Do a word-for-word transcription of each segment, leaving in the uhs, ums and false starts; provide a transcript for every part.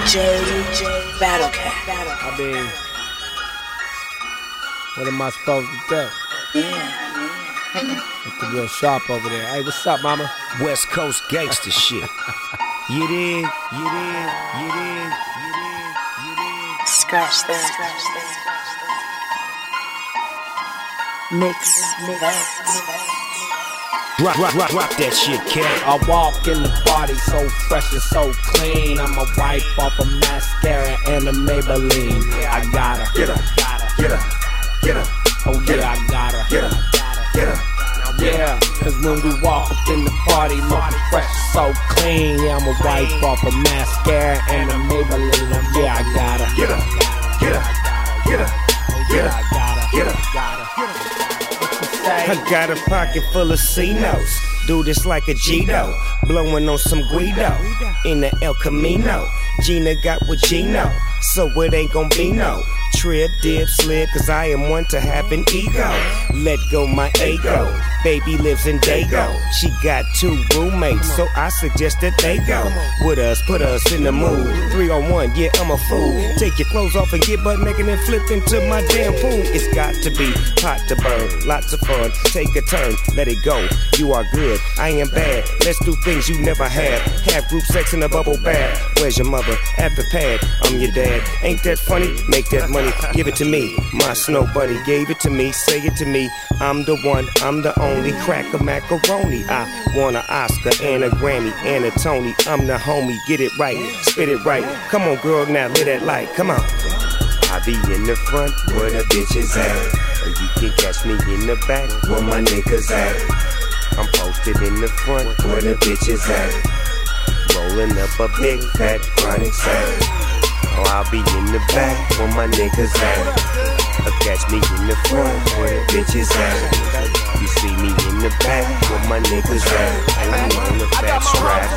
J Battlecat. I mean, what am I supposed to do? Yeah. Looking real sharp over there. Hey, what's up, mama? West Coast gangster shit. You dig? You dig? You dig? You dig? You dig? Scratch that. Scratch that. Mix, mix, mix. Rock, rock, rock, rock that shit, kid. I walk in the party so fresh and so clean. I'ma wipe off a mascara and a Maybelline. I gotta get her, get her, get her. Oh yeah, I gotta get her, get her. Yeah, cause when we walk up in the party, looking fresh and so clean. Yeah, I'ma wipe off a mascara and a Maybelline. Yeah, I gotta get her, get her, get her, get her, get her. I got a pocket full of C-notes. Do this like a Gito, blowing on some Guido in the El Camino. Gina got what Gino, so it ain't gon' be no trip, dip, slip, cause I am one to have an ego. Let go my ego, baby lives in Dago. She got two roommates, so I suggest that they go with us, put us in the mood. Three on one, yeah, I'm a fool. Take your clothes off and get butt naked and flip into my damn pool. It's got to be hot to burn, lots of fun. Take a turn, let it go. You are good, I am bad. Let's do things you never had. Have group sex in a bubble bath. Where's your mother? At the pad. I'm your dad. Ain't that funny? Make that money. Give it to me. My snow bunny gave it to me. Say it to me. I'm the one. I'm the only cracker macaroni. I want an Oscar and a Grammy and a Tony. I'm the homie. Get it right. Spit it right. Come on, girl. Now lit that light. Come on. I be in the front where the bitches at. Or you can catch me in the back where my niggas at. I'm posted in the front where the bitches at. Rolling up a big fat chronic sack. Oh, I'll be in the back where my niggas at. Or catch me in the front where the bitches at. You see me in the back where my niggas at. I'm on the fat strap.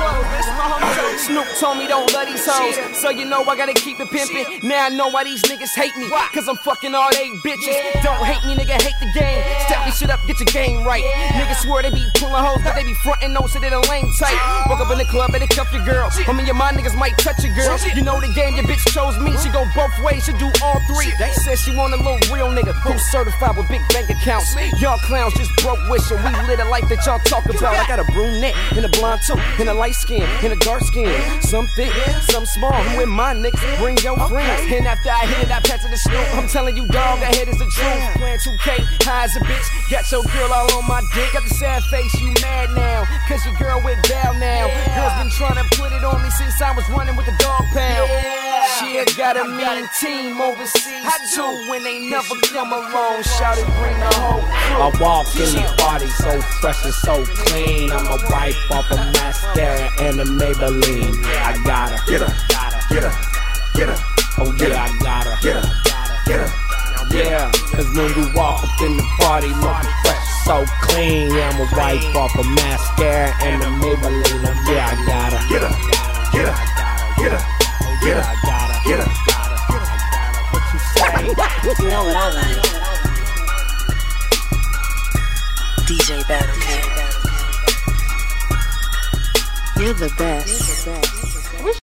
Snoop told me don't love these hoes, so you know I gotta keep it pimpin'. Now I know why these niggas hate me, cause I'm fucking all they bitches. Don't hate me, nigga, hate the game. Step your shit up, get your game right. Niggas swear they be pulling hoes, but they be frontin' no so they the lane tight. Woke up in the club and they cuff your girl. I mean, your mind niggas might touch your girl. You know the game, your bitch chose me. She go both ways, she do all three. Says she want a little real nigga who's certified with big bank accounts. Y'all clowns just broke wishing we live a life that y'all talk about. I got a brunette and a blonde too, and a light skin and a dark skin. Some thick, some small. Who with my niggas? Bring your friends. And after I hit it, I pass it to Snoop. I'm telling you, dog, that head is the truth. Playing two K, high as a bitch. Got your girl all on my dick. Got the sad face, you mad now. Cause your girl with Val now. Girl's been trying to put it on me since I was running with the dog pound. She had got a mean team overseas too. When they never come along, shout it, bring the whole crew. I walk in the party so fresh and so clean. I'ma wipe off a mascara and a Maybelline. I gotta get her, get her, get her. Oh yeah, I gotta get her, get her. Yeah, cause when we walk up in the party, looking fresh so clean. Yeah, I'ma wipe off a mascara and a Maybelline. Yeah, I gotta get her, get her, get her, get her, get her. What you say? You know what I like? D J Battlecat. You're the best.